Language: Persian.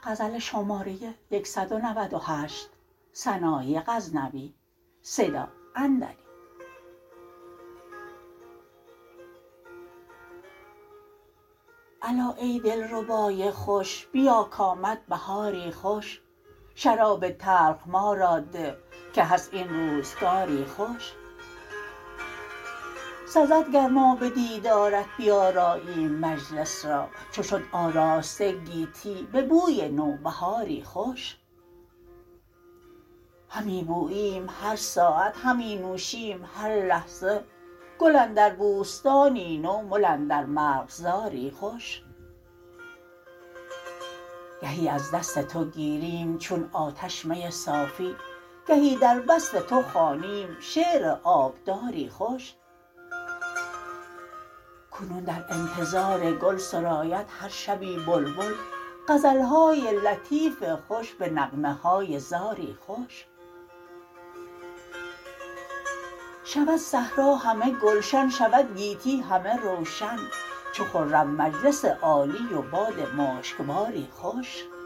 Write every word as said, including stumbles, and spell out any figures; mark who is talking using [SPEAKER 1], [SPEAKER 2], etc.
[SPEAKER 1] غزل شماره صد و نود و هشت سنایی غزنوی صدا اندری. الا ای دلربای خوش بیا کامد بهاری خوش، شراب تلخ ما را ده که هست این روزگاری خوش. سزد گر ما به دیدارت بیاراییم مجلس را، چو شد آراسته گیتی به بوی نوبهاری خوش. همی بوییم هر ساعت همی نوشیم هر لحظه، گل اندر بوستانی نو مل اندر مرغزاری خوش. گهی از دست تو گیریم چون آتش می صافی، گهی در وصف تو خوانیم شعر آبداری خوش. کنون در انتظار گل سراید هر شبی بلبل، غزل های لطیف خوش به نغمه های زاری خوش. شود صحرا همه گلشن شود گیتی همه روشن، چو خرم مجلس عالی و باد مشکباری خوش.